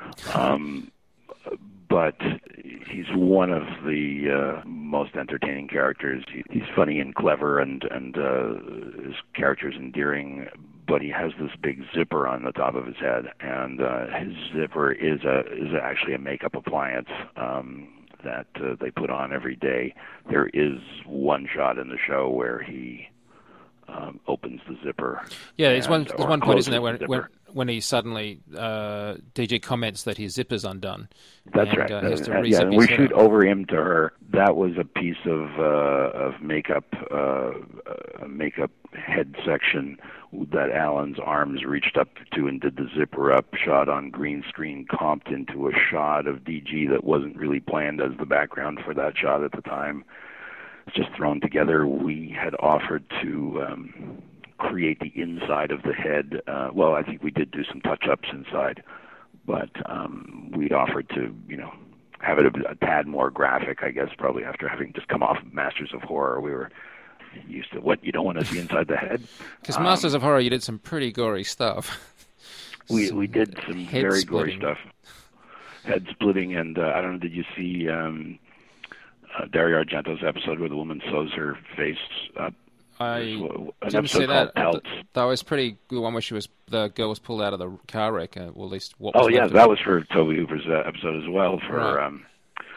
Um, but he's one of the uh, most entertaining characters. He, he's funny and clever, and, and uh, his character's endearing, but he has this big zipper on the top of his head, and uh, his zipper is a is actually a makeup appliance um, that uh, they put on every day. There is one shot in the show where he um, opens the zipper. Yeah, there's one there's one point, isn't there, when the when, when he suddenly uh, D G comments that his zipper's undone. That's and, right. Uh, he has to uh, yeah, rezip and his we head shoot up. over him to her. That was a piece of uh, of makeup, uh, a makeup head section that Alan's arms reached up to and did the zipper up, shot on green screen, comped into a shot of D G that wasn't really planned as the background for that shot at the time. It's just thrown together. We had offered to um, create the inside of the head. Uh, well, I think we did do some touch-ups inside, but um, we offered to, you know, have it a, a tad more graphic, I guess, probably after having just come off Masters of Horror. We were used to what you don't want to see inside the head. Because um, Masters of Horror, you did some pretty gory stuff. we some we did some very splitting. gory stuff. Head splitting, and uh, I don't know, did you see um, uh, Dario Argento's episode where the woman sews her face up? I An didn't see that. Pelts. Th- That was pretty. The one where she was, the girl was pulled out of the car wreck. Uh, well, at least what was Oh yeah, left of that it. was for Toby Hooper's uh, episode as well for Right. um,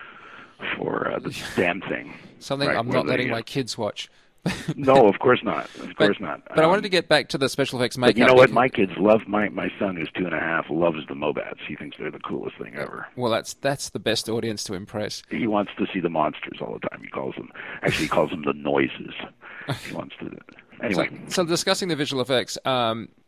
for uh, the damn thing. Something Right, I'm where not they, letting uh, my kids watch. No, of course not. Of But, course not. but I Um, wanted to get back to the special effects But makeup. you know what? because- My kids love my my son, who's two and a half, loves the Mobats. He thinks they're the coolest thing ever. Well, that's that's the best audience to impress. He wants to see the monsters all the time. He calls them. Actually, he calls them the noises. He wants to. So, Anyway, so discussing the visual effects, um,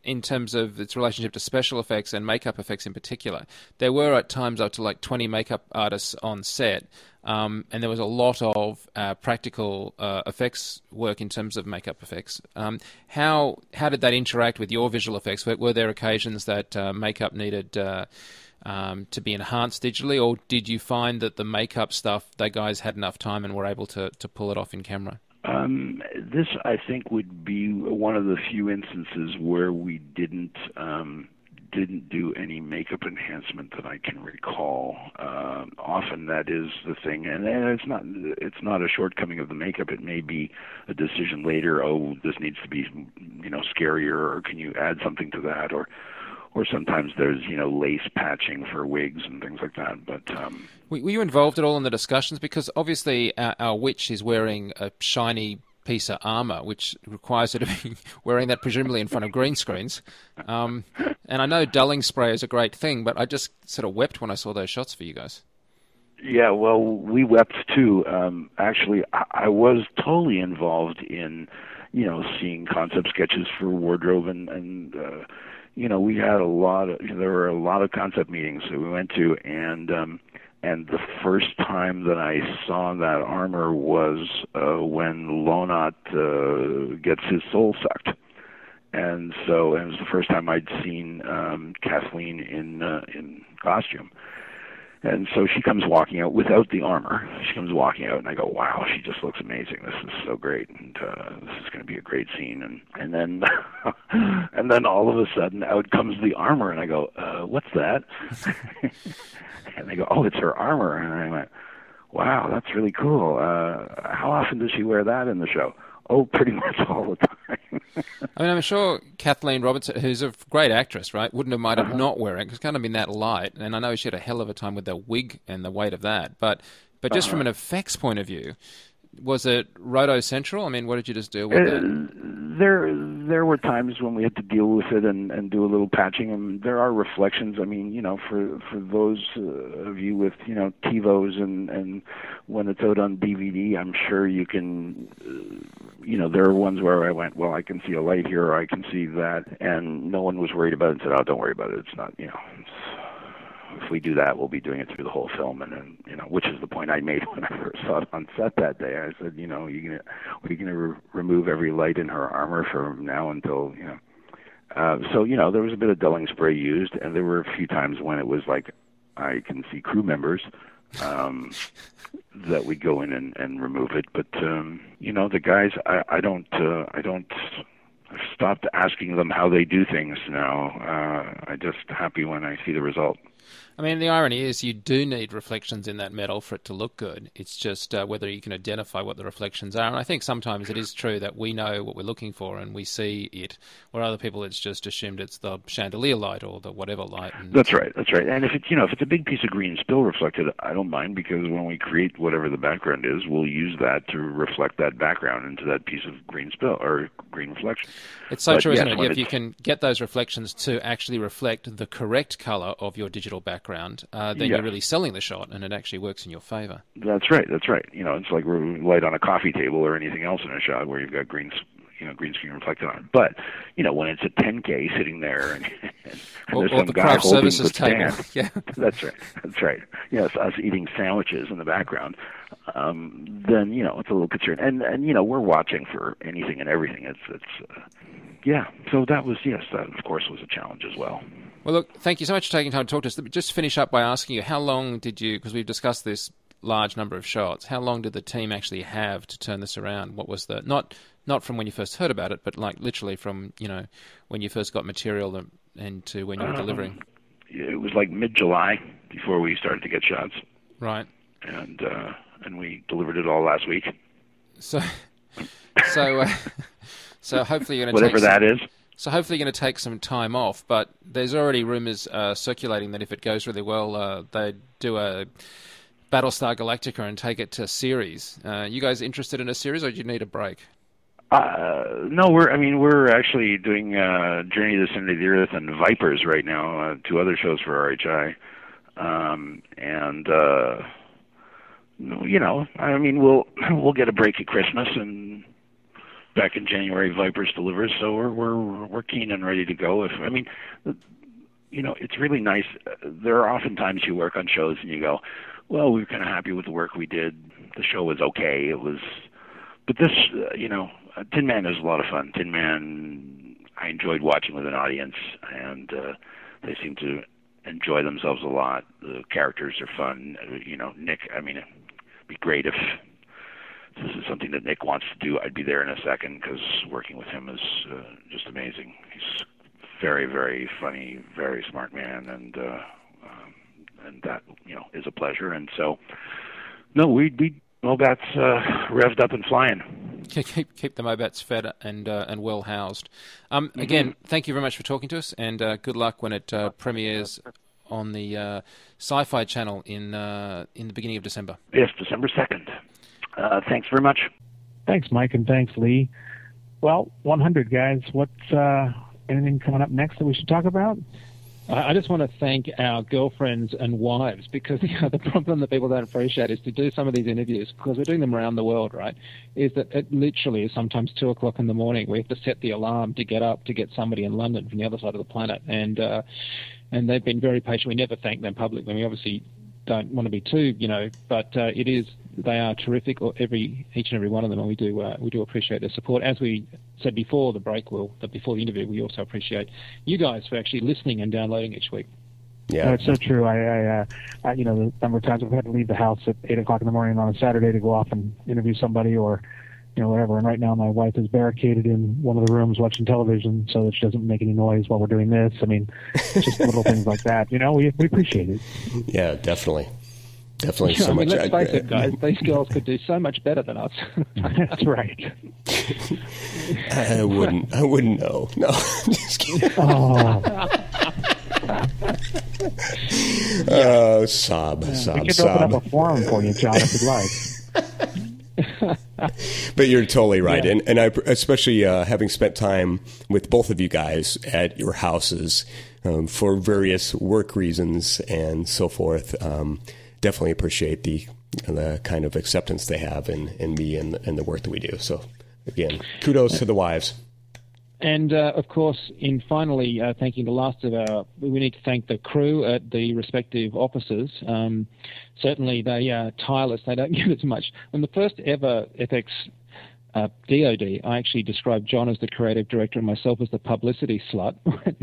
in terms of its relationship to special effects and makeup effects in particular. There were at times up to like twenty makeup artists on set, um, and there was a lot of uh, practical uh, effects work in terms of makeup effects. Um, how how did that interact with your visual effects? Were, were there occasions that uh, makeup needed uh, um, to be enhanced digitally, or did you find that the makeup stuff, they guys had enough time and were able to, to pull it off in camera? Um, this, I think, would be one of the few instances where we didn't um, didn't do any makeup enhancement that I can recall. Uh, often that is the thing, and, and it's not it's not a shortcoming of the makeup. It may be a decision later. Oh, this needs to be, you know, scarier, or can you add something to that, or. Or sometimes there's, you know, lace patching for wigs and things like that. But um, were you involved at all in the discussions? Because obviously our, our witch is wearing a shiny piece of armour, which requires her to be wearing that presumably in front of green screens. Um, and I know dulling spray is a great thing, but I just sort of wept when I saw those shots for you guys. Yeah, well, we wept too. Um, actually, I, I was totally involved in, you know, seeing concept sketches for wardrobe and, and uh, you know, we had a lot of, you know, there were a lot of concept meetings that we went to, and um, and the first time that I saw that armor was uh, when Lonot uh, gets his soul sucked, and so and it was the first time I'd seen um, Kathleen in uh, in costume. And so she comes walking out without the armor. She comes walking out, and I go, "Wow, she just looks amazing. This is so great, and uh, this is going to be a great scene." And and then and then all of a sudden, out comes the armor, and I go, uh, "What's that?" And they go, "Oh, it's her armor." And I went, "Wow, that's really cool. Uh, how often does she wear that in the show?" Oh, pretty much all the time. I mean, I'm sure Kathleen Robertson, who's a great actress, right, wouldn't have minded uh-huh. not wearing it, because it's kind of in that light, and I know she had a hell of a time with the wig and the weight of that, but but just uh-huh. from an effects point of view, was it Roto Central? I mean, what did you just deal with uh, that? There there were times when we had to deal with it and, and do a little patching, and there are reflections. I mean, you know, for for those uh, of you with, you know, TiVos and, and when it's out on D V D, I'm sure you can, uh, you know, there are ones where I went, well, I can see a light here, or I can see that, and no one was worried about it and said, oh, don't worry about it. It's not, you know, it's, if we do that, we'll be doing it through the whole film, and then, you know, which is the point I made when I first saw it on set that day. I said, you know, you're gonna, we're gonna re- remove every light in her armor from now until, you know. Uh, so, you know, there was a bit of dulling spray used, and there were a few times when it was like, I can see crew members um, that we go in and, and remove it. But um, you know, the guys, I, I don't, uh, I don't. I've stopped asking them how they do things now. Uh, I'm just happy when I see the result. I mean, the irony is you do need reflections in that metal for it to look good. It's just uh, whether you can identify what the reflections are. And I think sometimes it is true that we know what we're looking for and we see it, where other people it's just assumed it's the chandelier light or the whatever light. And that's right, that's right. And if it's, you know, if it's a big piece of green spill reflected, I don't mind, because when we create whatever the background is, we'll use that to reflect that background into that piece of green spill or green reflection. It's so but true, yes, isn't it? If you it's... can get those reflections to actually reflect the correct color of your digital background, uh, then yeah. you're really selling the shot, and it actually works in your favor. That's right. That's right. You know, it's like light on a coffee table or anything else in a shot where you've got green, you know, green screen reflected on it. But you know, when it's a ten K sitting there and, and or, there's or some the guy craft holding the services stand, table. Yeah, that's right. That's right. Yes, us eating sandwiches in the background. Um, then you know, it's a little concern. And and you know, we're watching for anything and everything. It's it's. Uh, Yeah, so that was, yes, that of course was a challenge as well. Well, look, thank you so much for taking time to talk to us. Just finish up by asking you, how long did you, because we've discussed this large number of shots, how long did the team actually have to turn this around? What was the, not not from when you first heard about it, but like literally from, you know, when you first got material and, and to when you were um, delivering? It was like mid-July before we started to get shots. Right. And uh, and we delivered it all last week. So, so... Uh, So hopefully you're going to whatever take that some, is. So hopefully you're going to take some time off. But there's already rumours uh, circulating that if it goes really well, uh, they do a Battlestar Galactica and take it to series. Uh, you guys interested in a series, or do you need a break? Uh, no, we're. I mean, we're actually doing uh, Journey to the Center of the Earth and Vipers right now, uh, two other shows for R H I, um, and uh, you know, I mean, we'll we'll get a break at Christmas and. back in January, Vipers delivers, so we're we're we're keen and ready to go. If I mean, you know, it's really nice. There are often times you work on shows and you go, well, we were kind of happy with the work we did. The show was okay. It was, but this, uh, you know, uh, Tin Man is a lot of fun. Tin Man, I enjoyed watching with an audience, and uh, they seem to enjoy themselves a lot. The characters are fun. Uh, you know, Nick, I mean, it'd be great if this is something that Nick wants to do. I'd be there in a second, because working with him is uh, just amazing. He's very, very funny, very smart man, and uh, um, and that, you know, is a pleasure. And so, no, we we Mobats uh, revved up and flying. Keep keep the Mobats fed and uh, and well housed. Um, mm-hmm. Again, thank you very much for talking to us, and uh, good luck when it uh, premieres on the uh, Sci-Fi Channel in uh, in the beginning of December. Yes, December second. Uh, thanks very much. Thanks, Mike, and thanks, Lee. Well, one hundred, guys. What's uh, anything coming up next that we should talk about? I just want to thank our girlfriends and wives, because, you know, the problem that people don't appreciate is to do some of these interviews, because we're doing them around the world, right, is that it literally is sometimes two o'clock in the morning. We have to set the alarm to get up to get somebody in London from the other side of the planet. And uh, and they've been very patient. We never thank them publicly. We obviously don't want to be too, you know, but uh, it is, they are terrific, or every each and every one of them, and we do uh, we do appreciate their support. As we said before the break, will that before the interview, we also appreciate you guys for actually listening and downloading each week. Yeah, no, it's so true. I, I, uh, I, you know, the number of times I've had to leave the house at eight o'clock in the morning on a Saturday to go off and interview somebody, or, you know, whatever. And right now, my wife is barricaded in one of the rooms watching television so that she doesn't make any noise while we're doing this. I mean, just little things like that. You know, we we appreciate it. Yeah, definitely. Definitely so I mean, much. let's face it, guys. These girls could do so much better than us. That's right. I wouldn't. I wouldn't know. No, just kidding. Oh, oh sob, yeah, sob, we could sob. open up a forum for you, John, if you'd like. But you're totally right, Yeah. and and I especially uh, having spent time with both of you guys at your houses um, for various work reasons and so forth. Um, definitely appreciate the the kind of acceptance they have in, in me and, and the work that we do. So again, kudos to the wives. And, uh, of course, in finally uh, thanking the last of our, we need to thank the crew at the respective offices. Um, certainly they are tireless. They don't get as much. On the first ever F X uh, D O D, I actually described John as the creative director and myself as the publicity slut.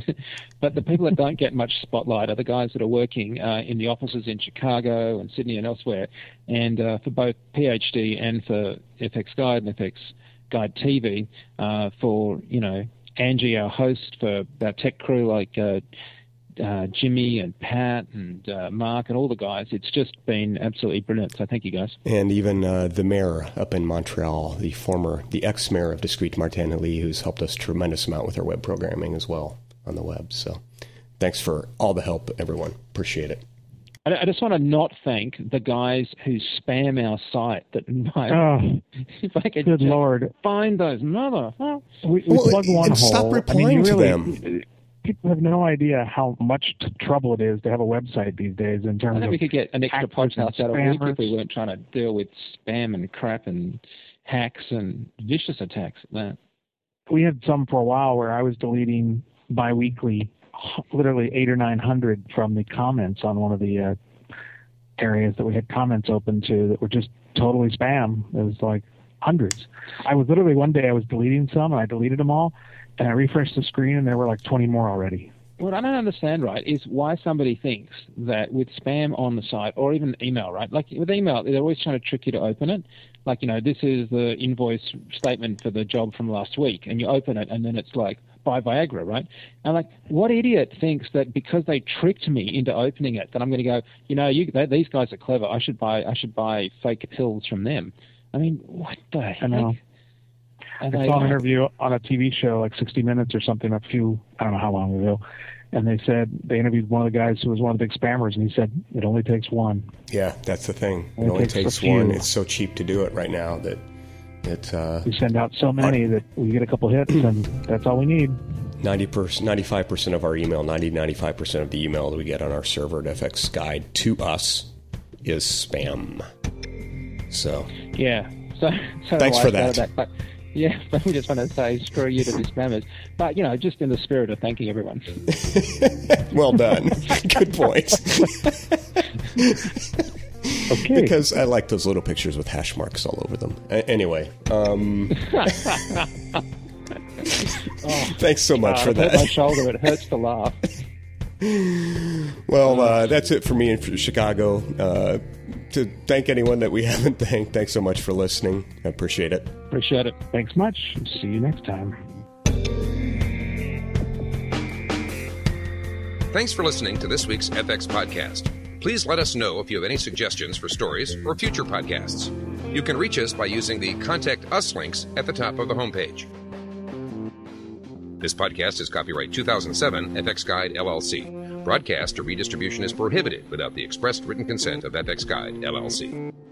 But the people that don't get much spotlight are the guys that are working uh, in the offices in Chicago and Sydney and elsewhere. And uh, for both P H D and for F X Guide and F X Guide T V, uh, for, you know, Angie, our host, for our tech crew like uh, uh, Jimmy and Pat and uh, Mark and all the guys. It's just been absolutely brilliant. So thank you, guys. And even uh, the mayor up in Montreal, the former, the ex-mayor of Discrete, Martin Lee, who's helped us a tremendous amount with our web programming as well on the web. So thanks for all the help, everyone. Appreciate it. I just want to not thank the guys who spam our site. That Oh, if I could good just Lord. find those mother. Well, We, we Well, plug one and hole. stop replying I mean, you to really, them. People have no idea how much t- trouble it is to have a website these days in I terms think of we could get an extra hackers and podcast out of a week spammers. if we weren't trying to deal with spam and crap and hacks and vicious attacks at that. We had some for a while where I was deleting biweekly, literally eight or nine hundred from the comments on one of the uh, areas that we had comments open to that were just totally spam. It was like hundreds. I was literally one day I was deleting some and I deleted them all, and I refreshed the screen and there were like twenty more already. What I don't understand, right, is why somebody thinks that with spam on the site or even email, right? Like with email, they're always trying to trick you to open it. Like, you know, this is the invoice statement for the job from last week, and you open it, and then it's like, buy Viagra, right? And like, what idiot thinks that because they tricked me into opening it, that I'm going to go, you know, you, they, these guys are clever. I should buy, I should buy fake pills from them. I mean, what the heck? I know. Are I they, saw an uh, interview on a T V show like sixty minutes or something a few, I don't know how long ago, and they said they interviewed one of the guys who was one of the big spammers, and he said it only takes one. Yeah, that's the thing. It It only takes a takes few. one. It's so cheap to do it right now that it uh, We send out so many that we get a couple hits, and that's all we need. ninety percent, ninety-five percent of our email, ninety, ninety-five percent of the email that we get on our server at F X Guide to us is spam. So Yeah. So, so Thanks I for started that. But Yeah, but we just want to say screw you to the spammers. But, you know, just in the spirit of thanking everyone. Well done. Good point. Okay. Because I like those little pictures with hash marks all over them. A- anyway. Um, oh, thanks so much uh, for it hurt that. my shoulder. It hurts to laugh. Well, uh, that's it for me in Chicago. Uh, to thank anyone that we haven't thanked, thanks so much for listening. I appreciate it. Appreciate it. Thanks much. See you next time. Thanks for listening to this week's F X Podcast. Please let us know if you have any suggestions for stories or future podcasts. You can reach us by using the Contact Us links at the top of the homepage. This podcast is copyright two thousand seven F X Guide, L L C. Broadcast or redistribution is prohibited without the expressed written consent of F X Guide, L L C.